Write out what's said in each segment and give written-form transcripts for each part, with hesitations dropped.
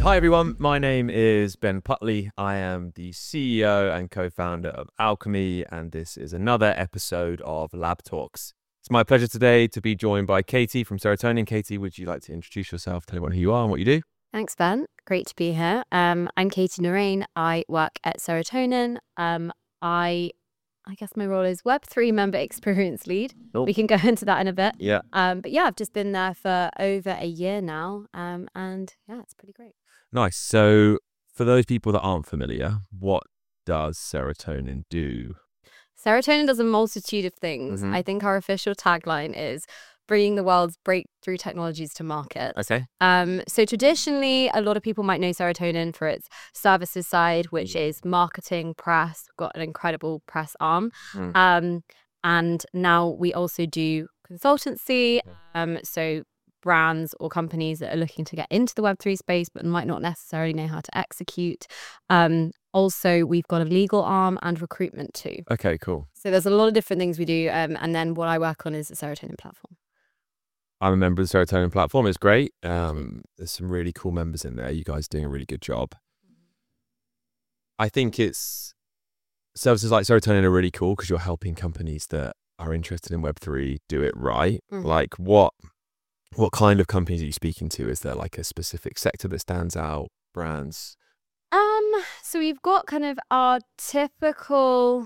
Hi everyone, my name is Ben Putley. I am the CEO and co-founder of Alchemy, and this is another episode of Lab Talks. It's my pleasure today to be joined by Katie from Serotonin. Katie, would you like to introduce yourself, tell everyone who you are and what you do? Thanks, Ben. Great to be here. I'm Katie Narain. I work at Serotonin. I guess my role is Web3 member experience lead. Cool. We can go into that in a bit. Yeah. But yeah, I've just been there for over a year now. And yeah, it's pretty great. Nice. So for those people that aren't familiar, what does Serotonin do? Serotonin does a multitude of things. I think our official tagline is bringing the world's breakthrough technologies to market. Okay. So traditionally, a lot of people might know Serotonin for its services side, which is marketing, press. We've got an incredible press arm. And now we also do consultancy. So brands or companies that are looking to get into the Web3 space but might not necessarily know how to execute. Also, we've got a legal arm and recruitment too. Okay, cool. So there's a lot of different things we do. And then what I work on is the Serotonin platform. I'm a member of the Serotonin platform. It's great. There's some really cool members in there. You guys are doing a really good job. I think services like Serotonin are really cool because you're helping companies that are interested in Web3 do it right. Like what kind of companies are you speaking to? Is there like a specific sector that stands out, brands? So we've got kind of our typical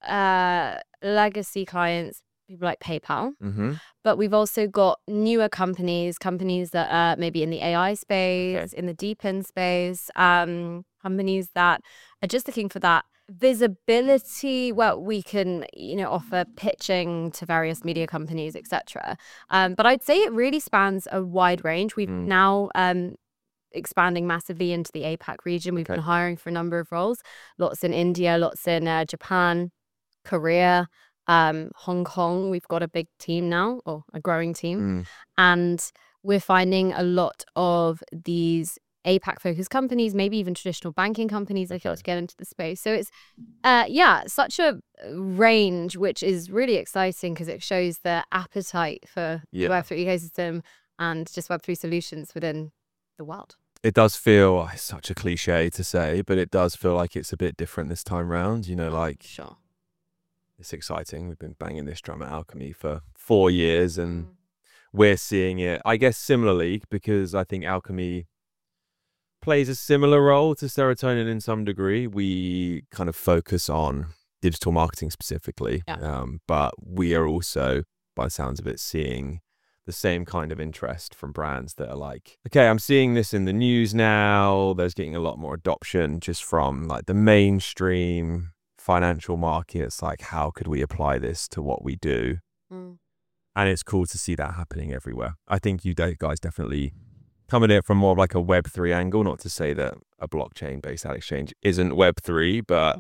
legacy clients, people like PayPal, but we've also got newer companies that are maybe in the AI space, in the deep in space, companies that are just looking for that visibility where we can, offer pitching to various media companies, etc. But I'd say it really spans a wide range. We've now expanding massively into the APAC region. We've been hiring for a number of roles, lots in India, lots in Japan, Korea, Hong Kong. We've got a big team now, or a growing team. And we're finding a lot of these APAC focused companies, maybe even traditional banking companies that want to get into the space. So it's, such a range, which is really exciting because it shows the appetite for the Web3 ecosystem and just Web3 solutions within the world. It does feel, it's such a cliche to say, but it does feel like it's a bit different this time round, Sure. It's exciting. We've been banging this drum at Alchemy for 4 years and we're seeing it, I guess, similarly, because I think Alchemy plays a similar role to Serotonin in some degree. We kind of focus on digital marketing specifically, but we are also, by the sounds of it, seeing the same kind of interest from brands that are like, okay, I'm seeing this in the news now. There's getting a lot more adoption just from like the mainstream financial markets. Like, how could we apply this to what we do? And it's cool to see that happening everywhere. I think you guys definitely come at it from more of like a Web3 angle, not to say that a blockchain-based ad exchange isn't Web3, but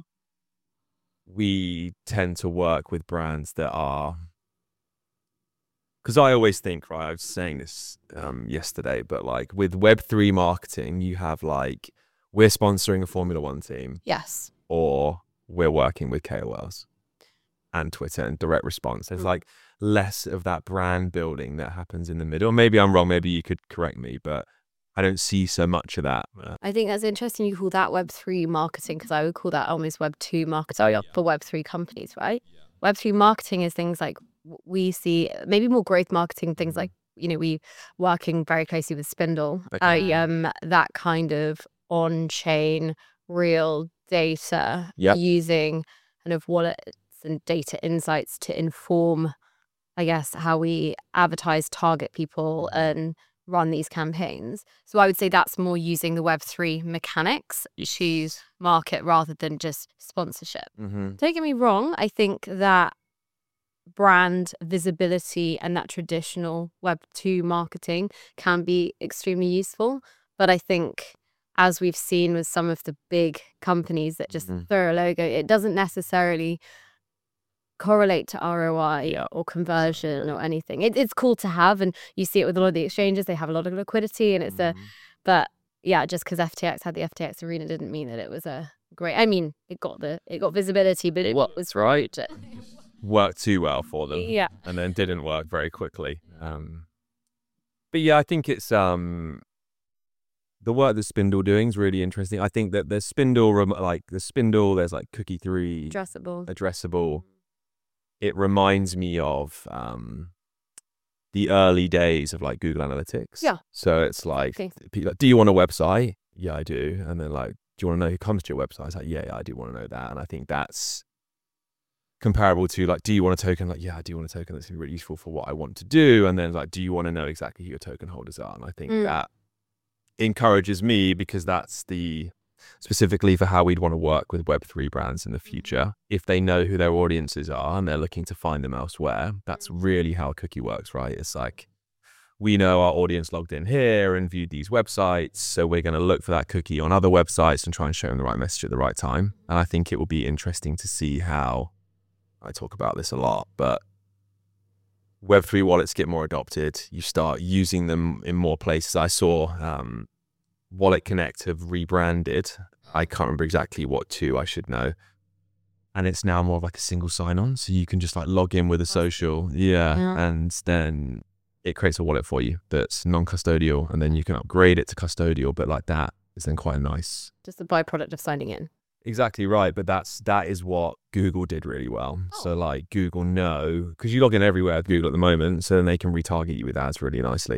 we tend to work with brands that are... Because I always think, right, I was saying this yesterday, but like with Web3 marketing, you have like, we're sponsoring a Formula One team. Yes. Or we're working with KOLs and Twitter and direct response. There's like less of that brand building that happens in the middle. Maybe I'm wrong, maybe you could correct me, but I don't see so much of that. I think that's interesting you call that Web3 marketing, because I would call that almost Web2 marketing for Web3 companies, right? Web3 marketing is things like we see, maybe more growth marketing, things like, we working very closely with Spindle, that kind of on-chain real data using kind of wallets and data insights to inform, I guess, how we advertise, target people and run these campaigns. So I would say that's more using the Web3 mechanics to market rather than just sponsorship. Don't get me wrong, I think that brand visibility and that traditional Web2 marketing can be extremely useful. But I think, as we've seen with some of the big companies that just throw a logo, it doesn't necessarily correlate to ROI or conversion or anything. It's cool to have, and you see it with a lot of the exchanges. They have a lot of liquidity, and it's but yeah, just because FTX had the FTX Arena didn't mean that it was a great. I mean, it got visibility, but it was right. Worked too well for them, and then didn't work very quickly. But yeah, I think it's the work that Spindle doing is really interesting. I think that there's there's like Cookie 3, addressable. It reminds me of the early days of like Google Analytics. Yeah. So it's like, Okay. people like, do you want a website? Yeah, I do. And then like, do you want to know who comes to your website? It's like, yeah, I do want to know that. And I think that's comparable to like, do you want a token? Like, yeah, I do want a token that's really useful for what I want to do. And then like, do you want to know exactly who your token holders are? And I think that encourages me, because that's specifically for how we'd want to work with Web3 brands in the future. If they know who their audiences are and they're looking to find them elsewhere, that's really how Cookie works, right? It's like, we know our audience logged in here and viewed these websites, so we're going to look for that cookie on other websites and try and show them the right message at the right time. And I think it will be interesting to see how, I talk about this a lot, but Web3 wallets get more adopted. You start using them in more places. I saw Wallet Connect have rebranded. I can't remember exactly what to, I should know. And it's now more of like a single sign-on. So you can just like log in with a social. Yeah. And then it creates a wallet for you that's non-custodial. And then you can upgrade it to custodial. But like that is then quite a nice. Just the byproduct of signing in. Exactly right. But that is what Google did really well. So like Google know, because you log in everywhere with Google at the moment, so then they can retarget you with ads really nicely.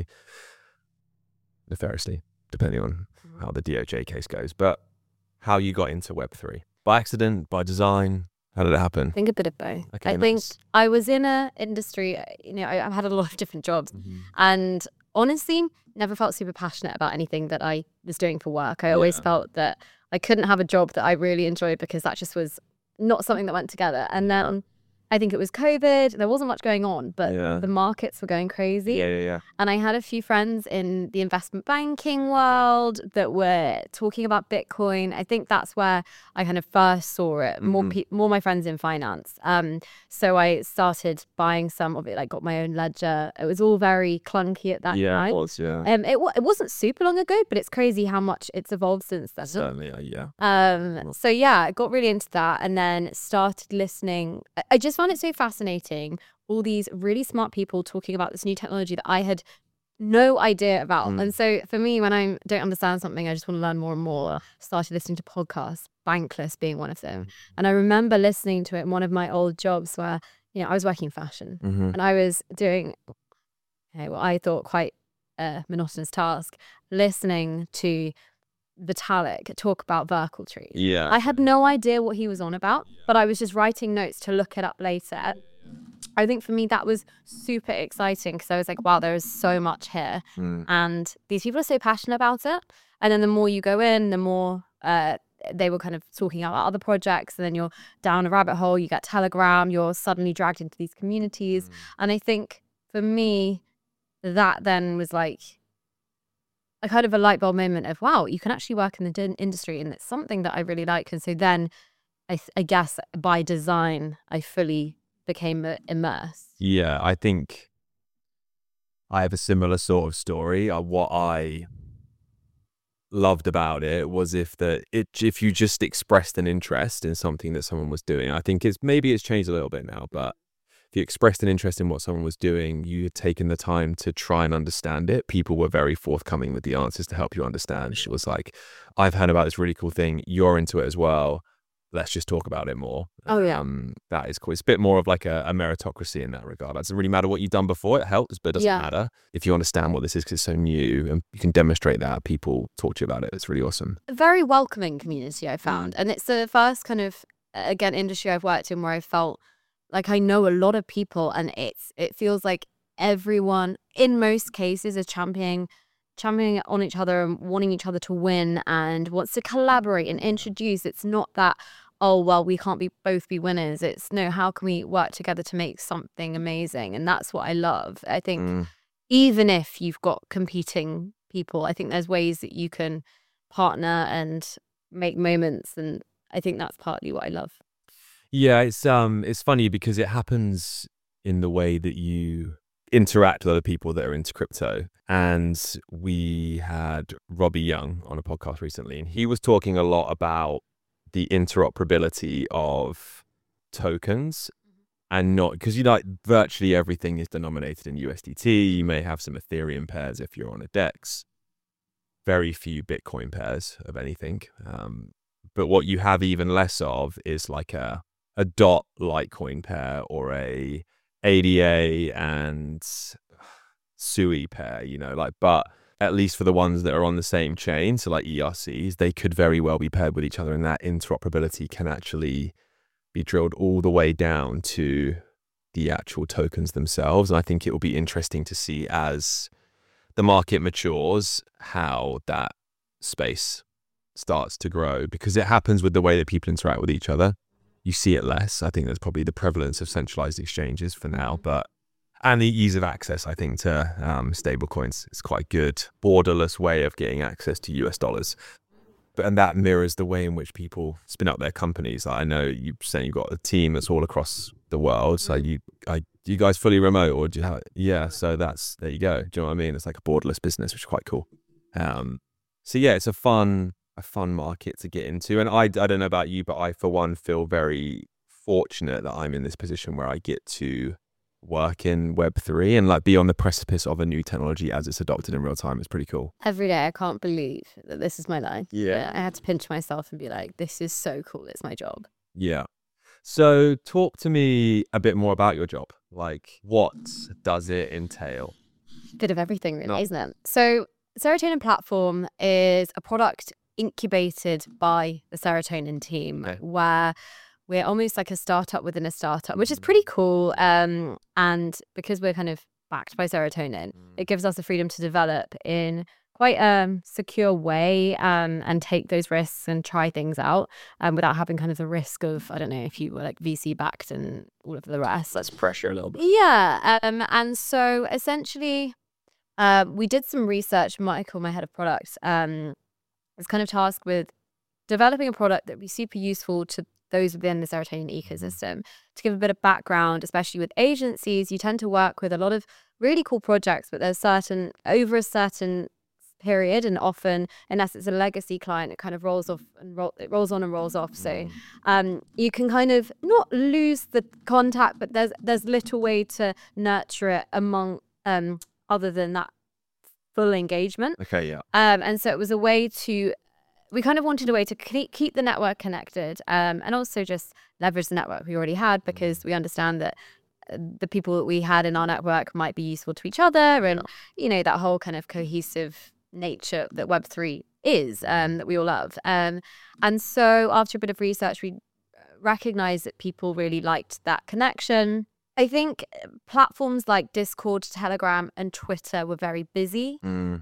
Nefariously, depending on how the DOJ case goes. But how you got into Web3? By accident, by design? How did it happen? I think a bit of both. Okay, I think I was in an industry, I've had a lot of different jobs. And honestly, never felt super passionate about anything that I was doing for work. I always felt that I couldn't have a job that I really enjoyed, because that just was not something that went together. And then I think it was COVID. There wasn't much going on, but the markets were going crazy. Yeah. And I had a few friends in the investment banking world that were talking about Bitcoin. I think that's where I kind of first saw it. More my friends in finance. So I started buying some of it. I got my own ledger. It was all very clunky at that time. Yeah, it was, yeah. It wasn't super long ago, but it's crazy how much it's evolved since then. Certainly, yeah. So yeah, I got really into that, and then started listening. I just found it so fascinating, all these really smart people talking about this new technology that I had no idea about. And so for me, when I don't understand something, I just want to learn more and more. Started listening to podcasts, Bankless being one of them. And I remember listening to it in one of my old jobs where, I was working in fashion and I was doing what I thought quite a monotonous task, listening to Vitalik talk about Verkle trees. Yeah. I had no idea what he was on about, but I was just writing notes to look it up later. I think for me that was super exciting, because I was like, wow, there is so much here. And these people are so passionate about it. And then the more you go in, the more they were kind of talking about other projects, and then you're down a rabbit hole, you get Telegram, you're suddenly dragged into these communities. And I think for me, that then was like a kind of a light bulb moment of, wow, you can actually work in the industry, and it's something that I really like. And so then I guess by design, I fully became immersed. Yeah, I think I have a similar sort of story. What I loved about it was if you just expressed an interest in something that someone was doing. I think maybe it's changed a little bit now, but if you expressed an interest in what someone was doing, you had taken the time to try and understand it, people were very forthcoming with the answers to help you understand. It was like, I've heard about this really cool thing, you're into it as well, let's just talk about it more. Oh yeah. That is cool. It's a bit more of like a meritocracy in that regard. It doesn't really matter what you've done before, it helps, but it doesn't matter if you understand what this is, because it's so new and you can demonstrate that, people talk to you about it. It's really awesome. A very welcoming community, I found. And it's the first kind of, again, industry I've worked in where I felt like I know a lot of people, and it feels like everyone, in most cases, is championing on each other and wanting each other to win and wants to collaborate and introduce. It's not that, oh, well, we can't both be winners. It's no, how can we work together to make something amazing? And that's what I love. I think even if you've got competing people, I think there's ways that you can partner and make moments. And I think that's partly what I love. Yeah, it's funny because it happens in the way that you interact with other people that are into crypto. And we had Robbie Young on a podcast recently, and he was talking a lot about the interoperability of tokens, and not because virtually everything is denominated in USDT. You may have some Ethereum pairs if you're on a DEX. very few Bitcoin pairs of anything. But what you have even less of is like a dot Litecoin pair or a ADA and SUI pair, but at least for the ones that are on the same chain, so like ERCs, they could very well be paired with each other, and that interoperability can actually be drilled all the way down to the actual tokens themselves. And I think it will be interesting to see as the market matures how that space starts to grow, because it happens with the way that people interact with each other. You see it less. I think that's probably the prevalence of centralized exchanges for now, and the ease of access, I think, to stable coins is quite a good borderless way of getting access to US dollars. And that mirrors the way in which people spin up their companies. I know you saying you've got a team that's all across the world. So you guys fully remote, or do you have? Yeah. So there you go. Do you know what I mean? It's like a borderless business, which is quite cool. So yeah, it's a fun market to get into. And I don't know about you, but I, for one, feel very fortunate that I'm in this position where I get to work in Web3 and like be on the precipice of a new technology as it's adopted in real time. It's pretty cool. Every day I can't believe that this is my line. Yeah. I had to pinch myself and be like, this is so cool. It's my job. Yeah. So talk to me a bit more about your job. Like, what does it entail? Bit of everything, really, isn't it? So Serotonin Platform is a product incubated by the Serotonin team, where we're almost like a startup within a startup, which is pretty cool. And because we're kind of backed by Serotonin, it gives us the freedom to develop in quite a secure way, and take those risks and try things out, without having kind of the risk of, I don't know, if you were like VC backed and all of the rest. Let's pressure a little bit. Yeah. And so essentially, we did some research. Michael, my head of product, was kind of tasked with developing a product that would be super useful to those within the Serotonin ecosystem. To give a bit of background, especially with agencies, you tend to work with a lot of really cool projects, but there's over a certain period, and often, unless it's a legacy client, it kind of rolls off and rolls on and rolls off. So you can kind of not lose the contact, but there's little way to nurture it among other than that full engagement. Okay, yeah. And so it was we kind of wanted a way to keep the network connected, and also just leverage the network we already had, because we understand that the people that we had in our network might be useful to each other, and that whole kind of cohesive nature that Web3 is, that we all love. And so after a bit of research, we recognized that people really liked that connection. I think platforms like Discord, Telegram, and Twitter were very busy.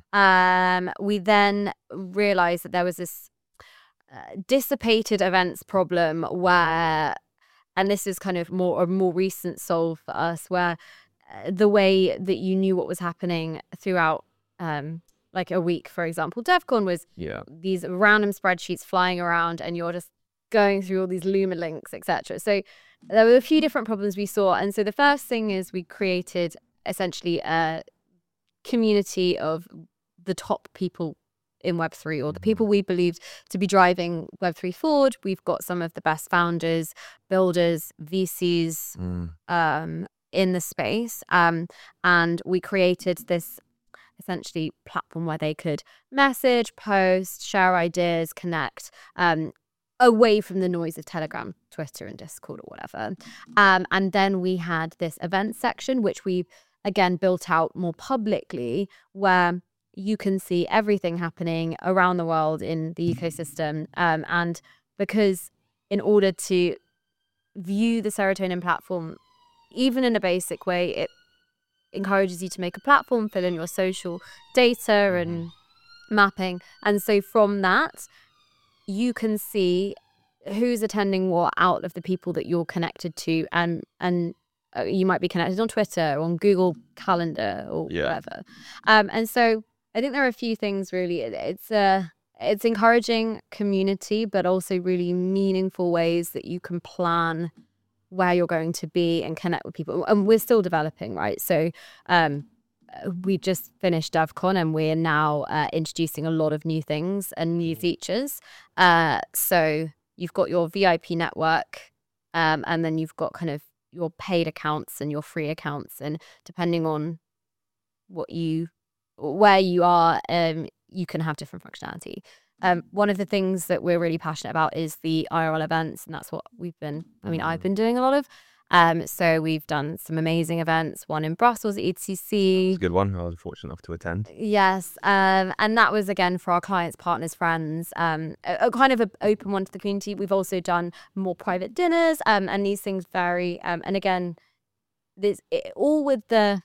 We then realized that there was this dissipated events problem where, and this is kind of a more recent solve for us, where the way that you knew what was happening throughout like a week, for example, DevCon was these random spreadsheets flying around, and you're just going through all these Luma links, etc. So there were a few different problems we saw. And so the first thing is we created essentially a community of the top people in Web3, or the people we believed to be driving Web3 forward. We've got some of the best founders, builders, VCs in the space. And we created this essentially platform where they could message, post, share ideas, connect, away from the noise of Telegram, Twitter, and Discord or whatever. And then we had this event section, which we again built out more publicly, where you can see everything happening around the world in the ecosystem. And because in order to view the Serotonin platform, even in a basic way, it encourages you to make a platform, fill in your social data and mapping. And so from that, you can see who's attending what out of the people that you're connected to, and you might be connected on Twitter or on Google Calendar or whatever. And so I think there are a few things really. It's encouraging community, but also really meaningful ways that you can plan where you're going to be and connect with people. And we're still developing, right? So we just finished DevCon, and we're now introducing a lot of new things and new features. So you've got your VIP network, and then you've got kind of your paid accounts and your free accounts. And depending on where you are, you can have different functionality. One of the things that we're really passionate about is the IRL events, and that's what I've been doing a lot of. So we've done some amazing events, one in Brussels at ETC. It's a good one. I was fortunate enough to attend. Yes. And that was, again, for our clients, partners, friends, a kind of an open one to the community. We've also done more private dinners, and these things vary. And again, all with the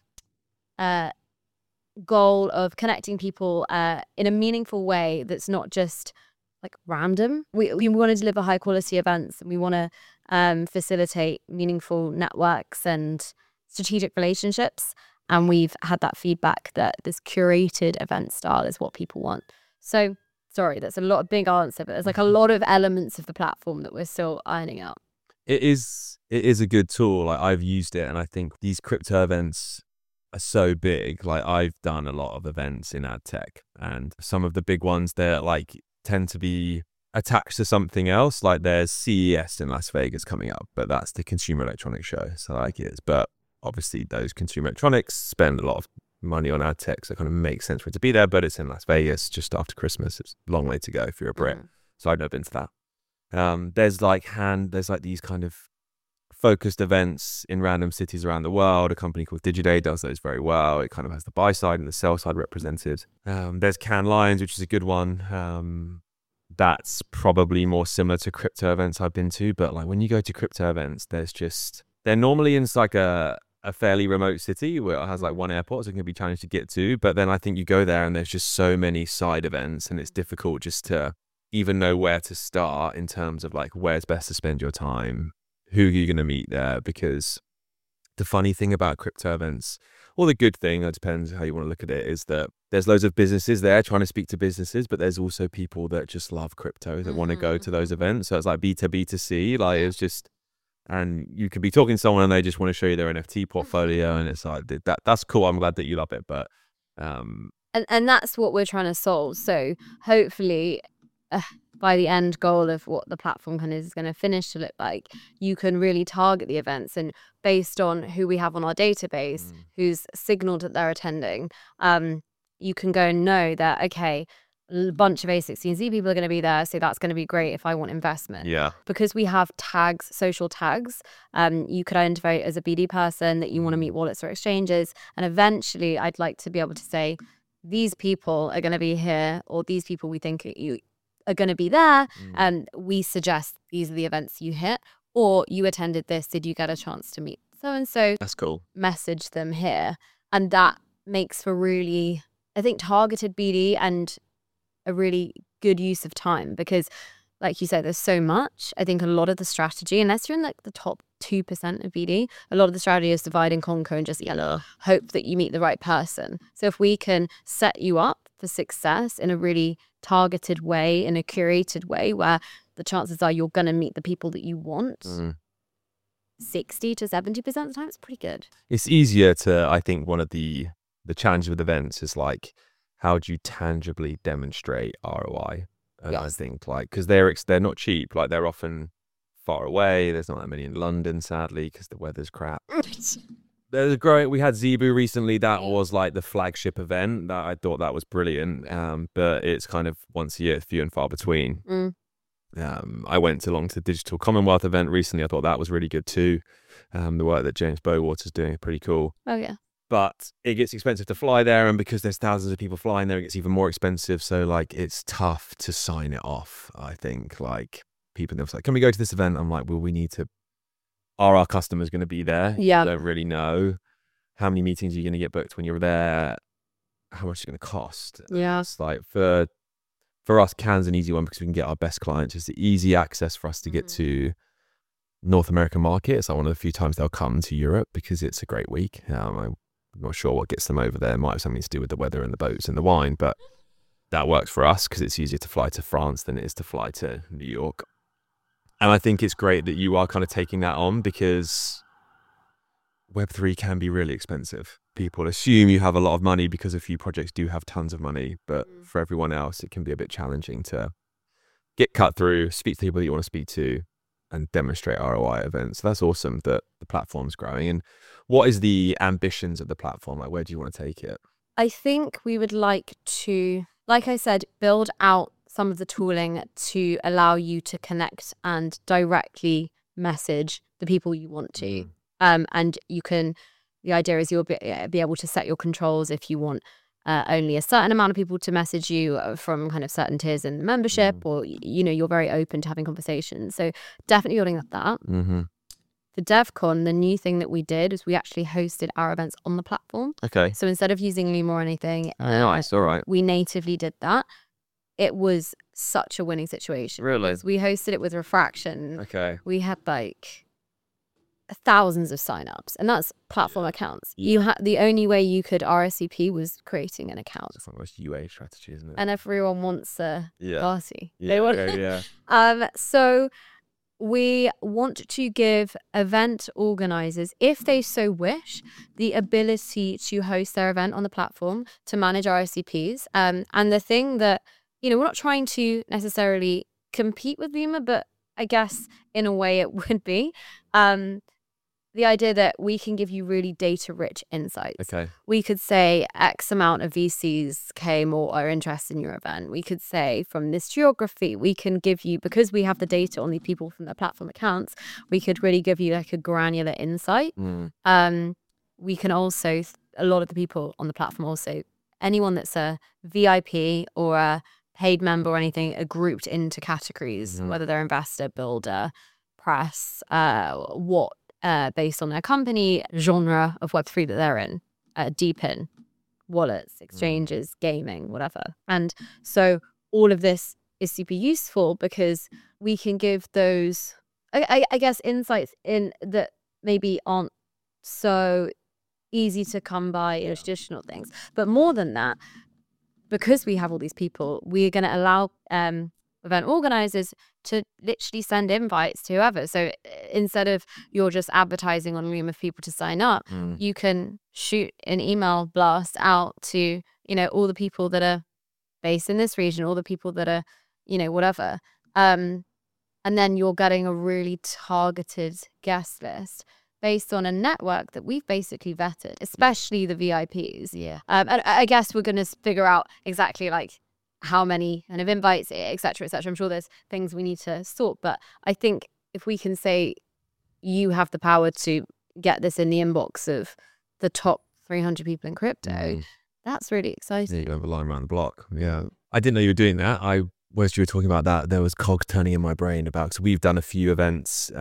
goal of connecting people in a meaningful way that's not just like random. We want to deliver high quality events, and we want to facilitate meaningful networks and strategic relationships. And we've had that feedback that this curated event style is what people want. So, sorry, that's a lot of big answer, but there's like a lot of elements of the platform that we're still ironing out. It is a good tool. Like, I've used it, and I think these crypto events are so big. Like, I've done a lot of events in ad tech, and some of the big ones, they're like tend to be attached to something else. Like, there's CES in Las Vegas coming up, but that's the Consumer Electronics Show. So like it is, but obviously those consumer electronics spend a lot of money on ad tech, so it kind of makes sense for it to be there, but it's in Las Vegas just after Christmas. It's a long way to go if you're a Brit. So I've never been to that. There's like these kind of focused events in random cities around the world. A company called Digiday does those very well. It kind of has the buy side and the sell side represented. There's Cannes Lions, which is a good one. That's probably more similar to crypto events I've been to, but like when you go to crypto events, they're normally in like a fairly remote city where it has like one airport, so it can be challenging to get to. But then I think you go there and there's just so many side events, and it's difficult just to even know where to start in terms of like where's best to spend your time, who are you going to meet there. Because the funny thing about crypto events, or the good thing, it depends how you want to look at it, is that there's loads of businesses there trying to speak to businesses, but there's also people that just love crypto that want to go to those events. So it's like B2B2C, like it's just, and you could be talking to someone and they just want to show you their NFT portfolio, and it's like that's cool. I'm glad that you love it, but and that's what we're trying to solve. So hopefully, by the end goal of what the platform kind of is going to finish to look like, you can really target the events, and based on who we have on our database, who's signaled that they're attending, you can go and know that, okay, a bunch of A16Z people are going to be there, so that's going to be great if I want investment. Yeah. Because we have tags, social tags, you could identify as a BD person that you want to meet wallets or exchanges, and eventually I'd like to be able to say, these people are going to be here, or these people we think you are going to be there, and we suggest these are the events you hit, or you attended this, did you get a chance to meet so-and-so? That's cool. Message them here. And that makes for really, I think, targeted BD and a really good use of time, because like you said, there's so much. I think a lot of the strategy, unless you're in like the top 2% of BD, a lot of the strategy is divide and conquer and just hope that you meet the right person. So if we can set you up for success in a really targeted way, in a curated way, where the chances are you're going to meet the people that you want, 60 to 70% of the time, it's pretty good. It's easier to, I think one of the challenges with events is like, how do you tangibly demonstrate ROI? And I think like, because they're not cheap, like they're often far away. There's not that many in London, sadly, because the weather's crap. We had Zebu recently. That was like the flagship event. That I thought that was brilliant. But it's kind of once a year, few and far between. I went along to the Digital Commonwealth event recently. I thought that was really good too. The work that James Bowater's doing is pretty cool. Oh yeah. But it gets expensive to fly there, and because there's thousands of people flying there, it gets even more expensive. So like, it's tough to sign it off. I think like people are like, can we go to this event? I'm like, well, we need to. Are our customers going to be there? Yeah. You don't really know. How many meetings are you going to get booked when you're there? How much is it going to cost? Yeah. It's like for us, Cannes an easy one because we can get our best clients. It's the easy access for us to get to North American market. It's like one of the few times they'll come to Europe because it's a great week. I'm not sure what gets them over there. It might have something to do with the weather and the boats and the wine, but that works for us because it's easier to fly to France than it is to fly to New York. And I think it's great that you are kind of taking that on, because Web3 can be really expensive. People assume you have a lot of money because a few projects do have tons of money, but for everyone else, it can be a bit challenging to get cut through, speak to people that you want to speak to, and demonstrate ROI events. So that's awesome that the platform's growing. And what is the ambitions of the platform? Like, where do you want to take it? I think we would like to, like I said, build out some of the tooling to allow you to connect and directly message the people you want to. And you can, the idea is you'll be able to set your controls if you want only a certain amount of people to message you from kind of certain tiers in the membership, or, you know, you're very open to having conversations. So definitely building up that. For DevCon, the new thing that we did is we actually hosted our events on the platform. Okay. So instead of using Loom or anything, Nice. All right. we natively did that. It was such a winning situation. Really? We hosted it with Refraction. Okay. We had like thousands of signups, and that's platform accounts. You had the only way you could RSVP was creating an account. It's almost UA strategy, isn't it? And everyone wants a party. Yeah. They want yeah. So we want to give event organizers, if they so wish, the ability to host their event on the platform, to manage RSVPs. And the thing that, you know, we're not trying to necessarily compete with Luma, but I guess in a way it would be. The idea that we can give you really data-rich insights. Okay. We could say X amount of VCs came or are interested in your event. We could say from this geography, we can give you, because we have the data on the people from their platform accounts, we could really give you like a granular insight. We can also, a lot of the people on the platform also, anyone that's a VIP or a paid member or anything, are grouped into categories, whether they're investor, builder, press, what, based on their company, genre of Web3 that they're in, deep in, wallets, exchanges, gaming, whatever. And so all of this is super useful because we can give those, I guess, insights in that maybe aren't so easy to come by in traditional things. But more than that, because we have all these people, we are going to allow event organizers to literally send invites to whoever. So instead of you're just advertising on Loom of people to sign up, you can shoot an email blast out to, you know, all the people that are based in this region, all the people that are, you know, whatever. And then you're getting a really targeted guest list based on a network that we've basically vetted, especially the VIPs. Yeah. And I guess we're going to figure out exactly like how many kind of invites, et cetera, et cetera. I'm sure there's things we need to sort, but I think if we can say you have the power to get this in the inbox of the top 300 people in crypto, that's really exciting. Yeah, you have a line around the block. Yeah. I didn't know you were doing that. Whilst you were talking about that, there was cogs turning in my brain about, so we've done a few events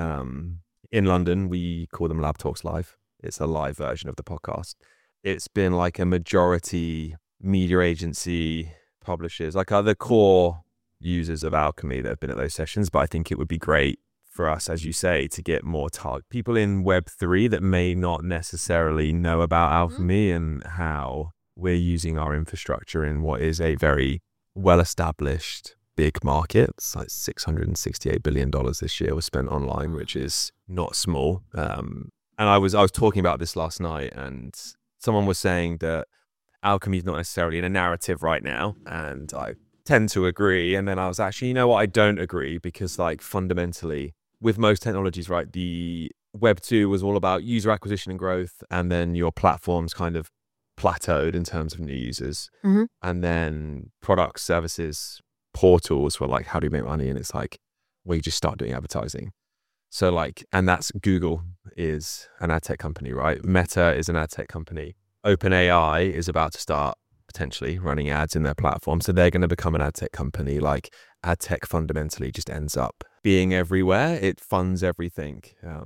in London. We call them Lab Talks Live. It's a live version of the podcast. It's been like a majority media agency, publishers, like other core users of Alchemy that have been at those sessions. But I think it would be great for us, as you say, to get more people in Web3 that may not necessarily know about Alchemy and how we're using our infrastructure in what is a very well-established big market. It's like $668 billion this year was spent online, which is not small. And I was talking about this last night, and someone was saying that Alchemy is not necessarily in a narrative right now, and I tend to agree. And then I was actually, you know what, I don't agree, because like fundamentally with most technologies, right, the Web 2 was all about user acquisition and growth, and then your platforms kind of plateaued in terms of new users. And then products, services, portals were like, how do you make money? And it's like, well, you just start doing advertising. So like, and that's Google is an ad tech company, right? Meta is an ad tech company. OpenAI is about to start potentially running ads in their platform. So they're going to become an ad tech company. Like ad tech fundamentally just ends up being everywhere. It funds everything.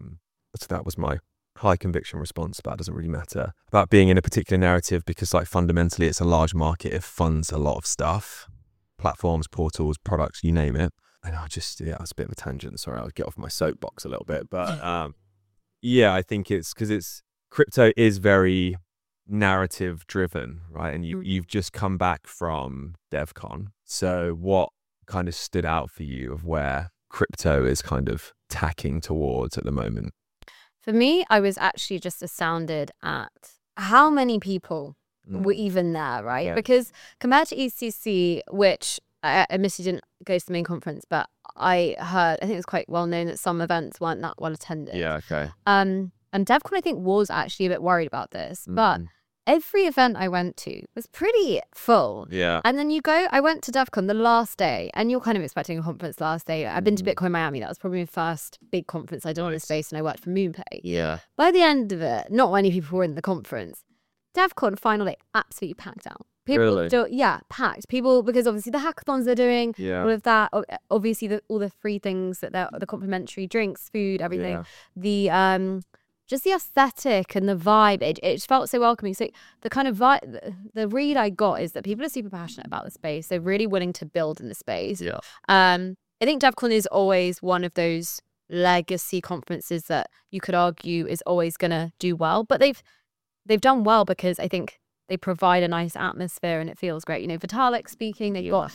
So that was my high conviction response, but it doesn't really matter about being in a particular narrative, because like fundamentally it's a large market. It funds a lot of stuff, platforms, portals, products, you name it. And it's a bit of a tangent. Sorry, I'll get off my soapbox a little bit. But yeah, I think it's because crypto is very narrative driven, right? And you've just come back from DevCon. So what kind of stood out for you of where crypto is kind of tacking towards at the moment? For me, I was actually just astounded at how many people were even there, right? Yeah. Because compared to ECC, which I admittedly didn't go to the main conference, but I think it was quite well known that some events weren't that well attended. Yeah, okay. And DevCon, I think, was actually a bit worried about this. But every event I went to was pretty full. Yeah. And then I went to DevCon the last day, and you're kind of expecting a conference last day. I've been to Bitcoin Miami. That was probably my first big conference I did on this space, and I worked for MoonPay. Yeah. By the end of it, not many people were in the conference. DevCon final day, absolutely packed out. People Really? still, packed. People, because obviously the hackathons they're doing, Yeah. all of that, obviously all the free things that the complimentary drinks, food, everything, the just the aesthetic and the vibe, it felt so welcoming. So the kind of vibe, the read I got is that people are super passionate about the space. They're really willing to build in the space. Yeah. I think DevCon is always one of those legacy conferences that you could argue is always going to do well, but they've done well because I think they provide a nice atmosphere and it feels great. You know, Vitalik speaking, they've got,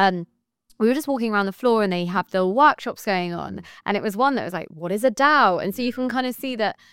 we were just walking around the floor and they have the workshops going on. And it was one that was like, what is a DAO? And so you can kind of see that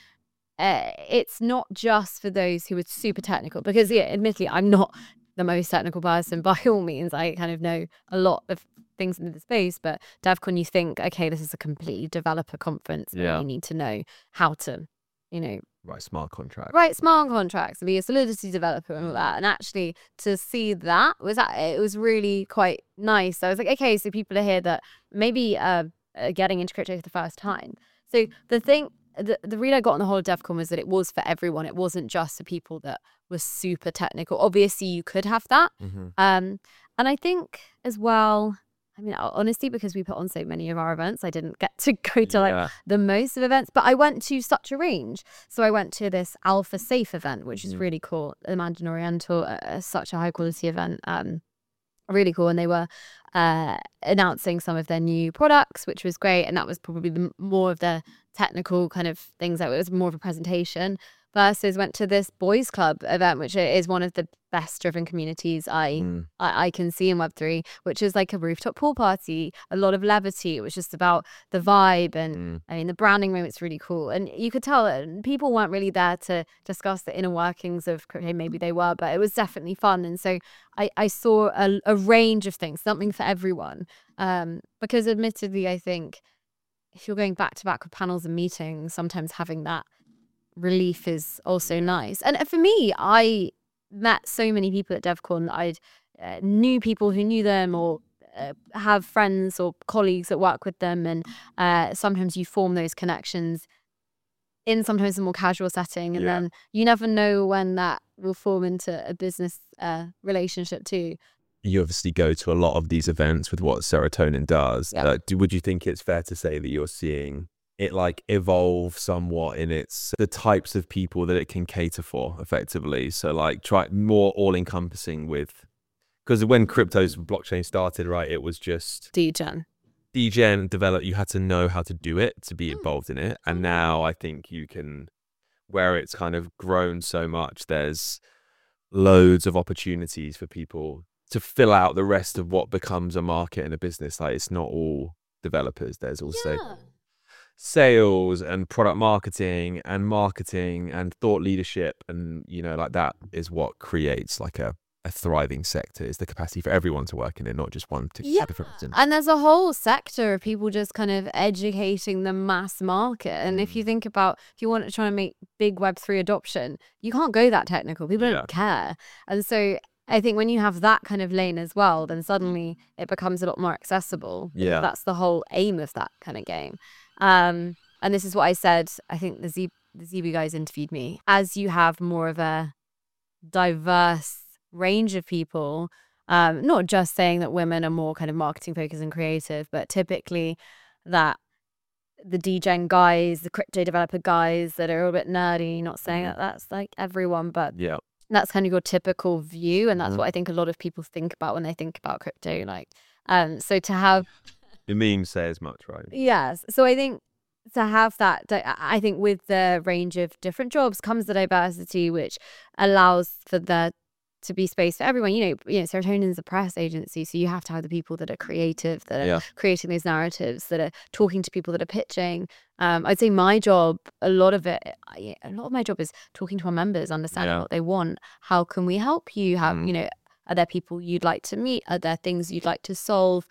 it's not just for those who are super technical, because admittedly, I'm not the most technical person by all means. I kind of know a lot of things in the space, but DevCon, you think, okay, this is a completely developer conference. Yeah. You need to know how to, Write smart contracts. Write smart contracts and be a Solidity developer and all that. And actually to see that it was really quite nice. So I was like, okay, so people are here that maybe are getting into crypto for the first time. So the read I got on the whole of DevCon was that it was for everyone. It wasn't just for people that were super technical. Obviously you could have that. Mm-hmm. And I think as well, I mean, honestly, because we put on so many of our events, I didn't get to go to the most of events, but I went to such a range. So I went to this Alpha Safe event, which is really cool. The Mandarin Oriental, such a high quality event, really cool. And they were announcing some of their new products, which was great. And that was probably more of the technical kind of things. That was more of a presentation. Versus went to this boys club event, which is one of the best driven communities I can see in Web3, which is like a rooftop pool party, a lot of levity. It was just about the vibe and I mean the branding room. It's really cool, and you could tell that people weren't really there to discuss the inner workings of crypto. Maybe they were, but it was definitely fun. And so I saw a range of things, something for everyone. Because admittedly, I think if you're going back to back with panels and meetings, sometimes having that relief is also nice. And for me, I met so many people at DevCon. I knew people who knew them, or have friends or colleagues that work with them, and sometimes you form those connections in sometimes a more casual setting, and then you never know when that will form into a business relationship too. You obviously go to a lot of these events with what Serotonin does. Would you think it's fair to say that you're seeing it like evolve somewhat in the types of people that it can cater for effectively? So like try more all encompassing because when crypto's blockchain started, right, it was just degen develop. You had to know how to do it to be involved in it. And now I think you can, where it's kind of grown so much, there's loads of opportunities for people to fill out the rest of what becomes a market and a business. Like it's not all developers. There's also sales and product marketing and thought leadership, and like that is what creates like a thriving sector, is the capacity for everyone to work in it, not just one particular person. And there's a whole sector of people just kind of educating the mass market. And if you think about, if you want to try to make big Web3 adoption, you can't go that technical. People don't care. And so I think when you have that kind of lane as well, then suddenly it becomes a lot more accessible. That's the whole aim of that kind of game. And this is what I said, I think the Zebu guys interviewed me. As you have more of a diverse range of people, not just saying that women are more kind of marketing focused and creative, but typically that the degen guys, the crypto developer guys that are a little bit nerdy, not saying that that's like everyone, but that's kind of your typical view. And that's what I think a lot of people think about when they think about crypto. Like, so to have... The memes say as much, right? Yes. So I think to have that, I think with the range of different jobs comes the diversity, which allows for there to be space for everyone. Serotonin is a press agency, so you have to have the people that are creative, that are creating those narratives, that are talking to people, that are pitching. I'd say my job, a lot of my job is talking to our members, understanding what they want. How can we help you? How are there people you'd like to meet? Are there things you'd like to solve?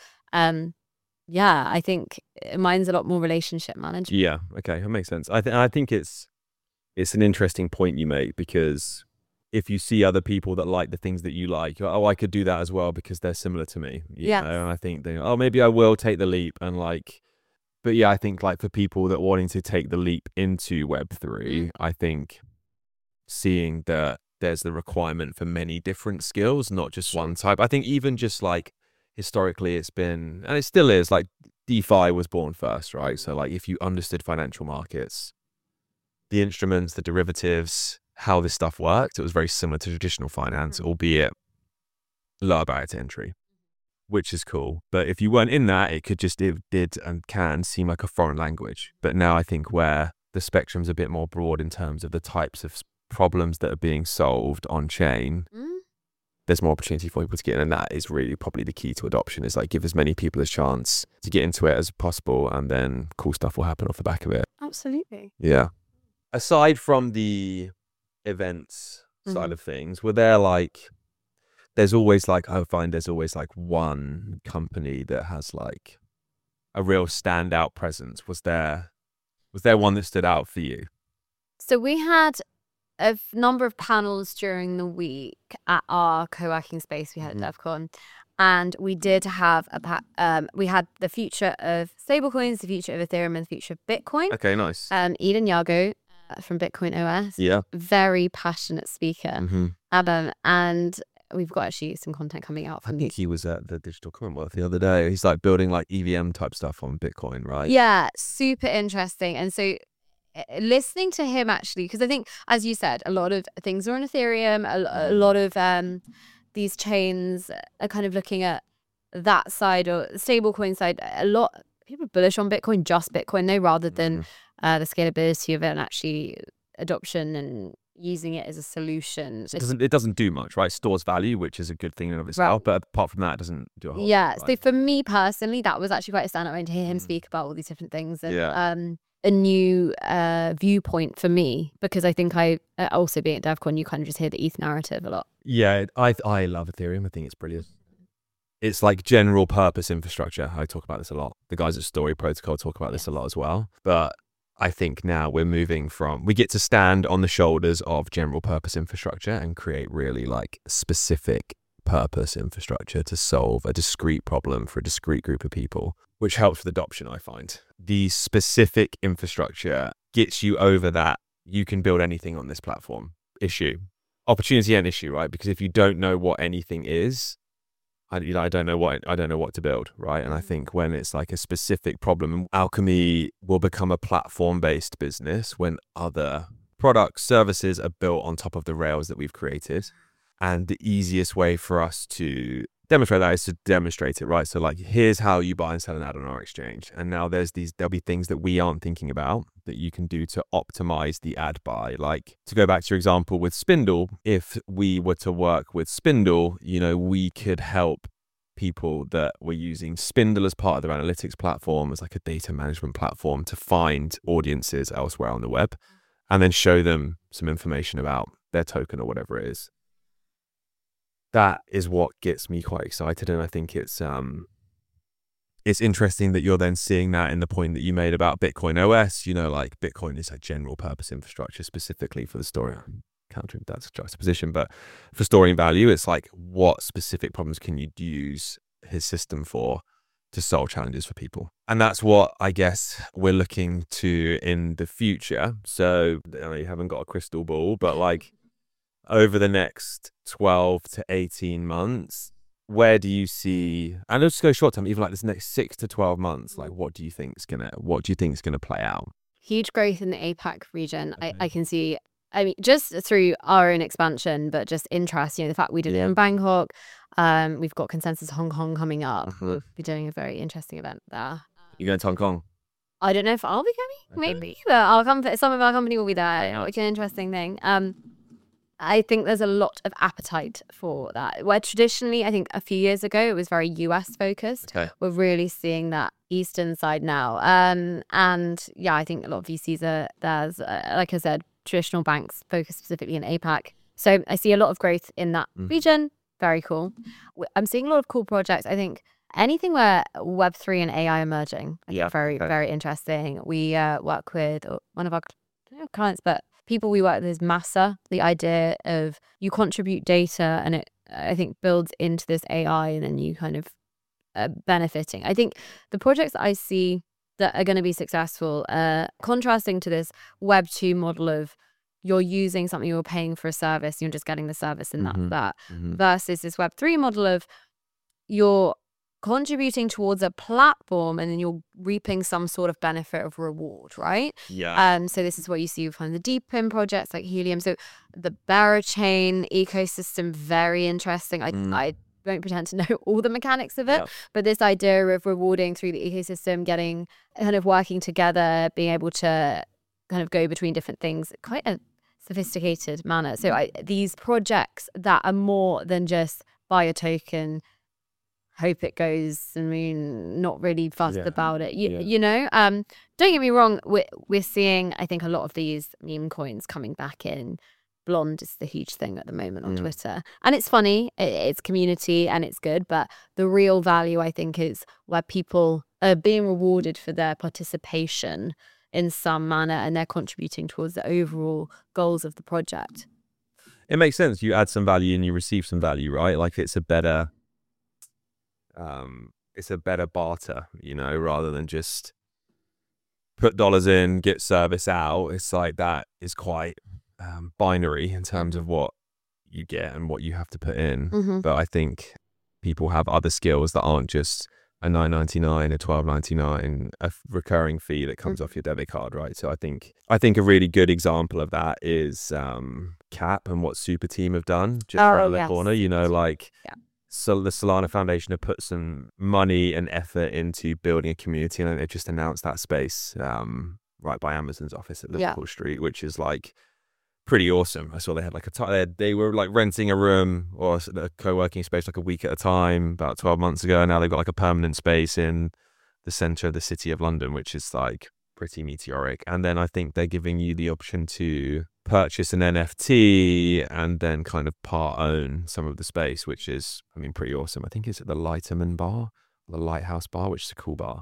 I think mine's a lot more relationship management. Yeah, okay, that makes sense. I think it's an interesting point you make, because if you see other people that like the things that you like, you're like, oh, I could do that as well because they're similar to me. You know? And I think oh, maybe I will take the leap and like. But yeah, I think like for people that wanting to take the leap into Web3, I think seeing that there's the requirement for many different skills, not just one type. I think even just like historically it's been, and it still is, like DeFi was born first, right? So like if you understood financial markets, the instruments, the derivatives, how this stuff worked, it was very similar to traditional finance, albeit lower barrier to entry, which is cool. But if you weren't in that, it did and can seem like a foreign language. But now I think where the spectrum's a bit more broad in terms of the types of problems that are being solved on chain, there's more opportunity for people to get in, and that is really probably the key to adoption, is like give as many people a chance to get into it as possible, and then cool stuff will happen off the back of it. Absolutely. Yeah. Aside from the events side of things, were there like, there's always like, I find there's always like one company that has like a real standout presence. Was there one that stood out for you? So we had a number of panels during the week at our co-working space we had at DevCon, and we did have we had the future of stablecoins, the future of Ethereum, and the future of Bitcoin. Okay, nice. Eden Yago from Bitcoin OS, very passionate speaker, and we've got actually some content coming out. I think he was at the Digital Commonwealth the other day. He's like building like EVM type stuff on Bitcoin, right? Yeah, super interesting. And so listening to him actually, because I think, as you said, a lot of things are on Ethereum, a lot of these chains are kind of looking at that side or stablecoin side. A lot of people are bullish on Bitcoin, just Bitcoin, though, rather than the scalability of it and actually adoption and using it as a solution. It doesn't do much, right? It stores value, which is a good thing in and of itself, but apart from that, it doesn't do a whole lot. Right? So for me personally, that was actually quite a standout to hear him speak about all these different things, and a new viewpoint for me, because I think I also being at DevCon, you kind of just hear the ETH narrative a lot. Yeah, I love Ethereum. I think it's brilliant. It's like general purpose infrastructure. I talk about this a lot. The guys at Story Protocol talk about this a lot as well. But I think now we get to stand on the shoulders of general purpose infrastructure and create really like specific purpose infrastructure to solve a discrete problem for a discrete group of people, which helps with adoption, I find. The specific infrastructure gets you over that you can build anything on this platform issue. Opportunity and issue, right? Because if you don't know what anything is, I don't know what to build, right? And I think when it's like a specific problem, Alchemy will become a platform-based business when other products, services are built on top of the rails that we've created. And the easiest way for us to demonstrate that is to demonstrate it, right? So like, here's how you buy and sell an ad on our exchange. And now there'll be things that we aren't thinking about that you can do to optimize the ad buy. Like, to go back to your example with Spindle, if we were to work with Spindle, we could help people that were using Spindle as part of their analytics platform, as like a data management platform, to find audiences elsewhere on the web and then show them some information about their token or whatever it is. That is what gets me quite excited, and I think it's interesting that you're then seeing that in the point that you made about Bitcoin OS. Like Bitcoin is a general purpose infrastructure specifically for the story. I'm countering that's juxtaposition, but for storing value, it's like, what specific problems can you use his system for to solve challenges for people? And that's what I guess we're looking to in the future. So you haven't got a crystal ball, but like, over the next 12 to 18 months, where do you see, and let's go short term, even like this next 6 to 12 months, like what do you think is gonna play out? Huge growth in the APAC region. Okay. I can see, just through our own expansion, but just interest, the fact we did it in Bangkok. We've got Consensus Hong Kong coming up. We'll be doing a very interesting event there. You going to Hong Kong? I don't know if I'll be coming, maybe, but some of our company will be there. It's an interesting thing. I think there's a lot of appetite for that. Where traditionally, I think a few years ago, it was very US focused. Okay. We're really seeing that Eastern side now. And yeah, I think a lot of VCs there's, like I said, traditional banks focus specifically in APAC. So I see a lot of growth in that region. Very cool. I'm seeing a lot of cool projects. I think anything where Web3 and AI are merging, very, very interesting. We work with one of our clients, but people we work with is Massa, the idea of you contribute data and it, I think, builds into this AI and then you kind of benefiting. I think the projects that I see that are going to be successful, contrasting to this Web 2 model of you're using something, you're paying for a service, you're just getting the service and that's that, versus this Web 3 model of you're contributing towards a platform and then you're reaping some sort of benefit of reward, right? Yeah. So this is what you see with the Deepin projects like Helium. So the Berachain ecosystem, very interesting. I don't pretend to know all the mechanics of it, but this idea of rewarding through the ecosystem, getting kind of working together, being able to kind of go between different things, quite a sophisticated manner. So these projects that are more than just buy a token, hope it goes, I mean, not really fussed about it. You know, don't get me wrong, we're seeing, I think, a lot of these meme coins coming back in. Blonde is the huge thing at the moment on Twitter. And it's funny, it's community and it's good, but the real value, I think, is where people are being rewarded for their participation in some manner and they're contributing towards the overall goals of the project. It makes sense. You add some value and you receive some value, right? Like it's a better barter, you know, rather than just put dollars in, get service out. It's like that is quite binary in terms of what you get and what you have to put in. But I think people have other skills that aren't just a $9.99, a $12.99, a recurring fee that comes off your debit card, right? So I think a really good example of that is CAP and what Super Team have done just around the corner. You know, like so the Solana Foundation have put some money and effort into building a community, and they've just announced that space right by Amazon's office at Liverpool Street, which is like pretty awesome. I saw they had like they were like renting a room or a co-working space like a week at a time about 12 months ago. Now they've got like a permanent space in the center of the city of London, which is like pretty meteoric. And then I think they're giving you the option to purchase an NFT and then kind of part own some of the space, which is, I mean, pretty awesome. I think it's at the Lighterman Bar, the Lighthouse Bar, which is a cool bar.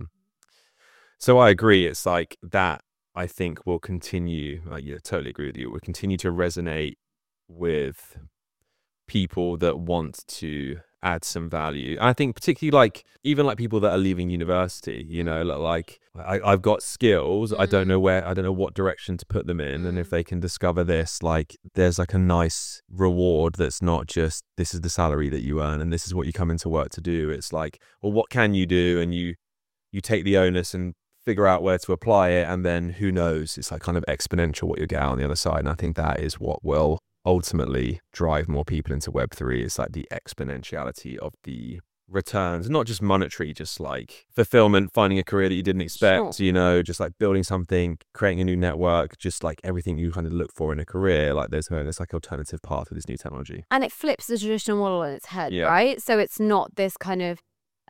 So I agree. It's like that, I think, will continue. Totally agree with you. It will continue to resonate with people that want to add some value. I think particularly like even like people that are leaving university, you know, like I've got skills. I don't know what direction to put them in. And if they can discover this, like there's like a nice reward that's not just this is the salary that you earn and this is what you come into work to do. It's like, well, what can you do? And you take the onus and figure out where to apply it. And then who knows, it's like kind of exponential what you get out on the other side. And I think that is what will ultimately drive more people into Web3. It's like the exponentiality of the returns, not just monetary, just like fulfillment, finding a career that you didn't expect, you know, just like building something, creating a new network, just like everything you kind of look for in a career. Like there's like alternative path with this new technology. And it flips the traditional model on its head, right? So it's not this kind of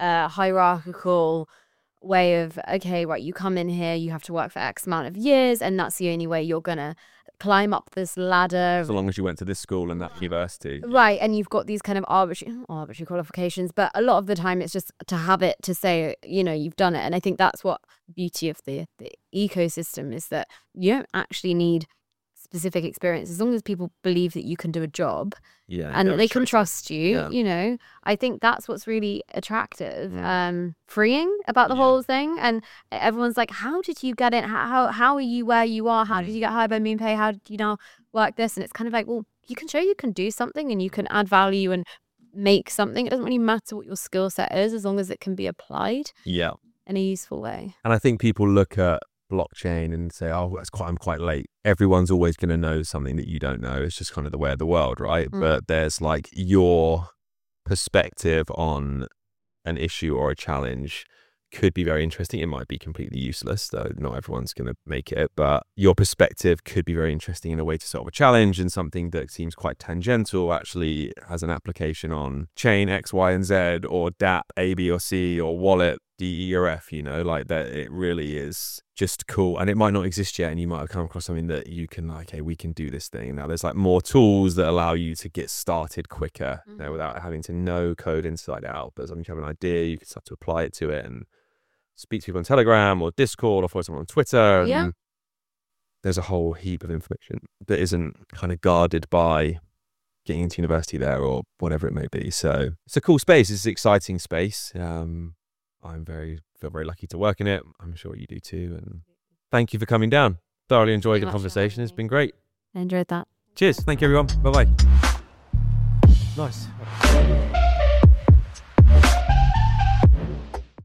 hierarchical way of, okay, right, you come in here, you have to work for X amount of years and that's the only way you're gonna climb up this ladder. So long as you went to this school and that university. Right, and you've got these kind of arbitrary qualifications, but a lot of the time it's just to have it to say, you know, you've done it. And I think that's what beauty of the ecosystem is, that you don't actually need specific experience as long as people believe that you can do a job and they can trust you. You know, I think that's what's really attractive, freeing about the whole thing. And everyone's like, how did you get in? How are you where you are? How did you get hired by MoonPay? How did you now work this? And it's kind of like, well, you can show you can do something and you can add value and make something. It doesn't really matter what your skill set is as long as it can be applied in a useful way. And I think people look at blockchain and say, oh, I'm quite late. Everyone's always going to know something that you don't know. It's just kind of the way of the world, right? But there's like your perspective on an issue or a challenge could be very interesting. It might be completely useless, though not everyone's going to make it, but your perspective could be very interesting in a way to solve a challenge, and something that seems quite tangential actually has an application on chain X, Y, and Z, or DApp A, B, or C, or wallet D, E, or F, you know, like that. It really is just cool. And it might not exist yet, and you might have come across something that you can like, hey, we can do this thing. Now there's like more tools that allow you to get started quicker, you know, without having to know code inside out. But as long as you have an idea, you can start to apply it to it and speak to people on Telegram or Discord or follow someone on Twitter. And then there's a whole heap of information that isn't kind of guarded by getting into university there or whatever it may be. So it's a cool space. It's an exciting space. I feel very lucky to work in it. I'm sure you do too. And thank you for coming down. Thoroughly enjoyed the conversation. It's been great. I enjoyed that. Cheers. Thank you, everyone. Bye-bye. Nice.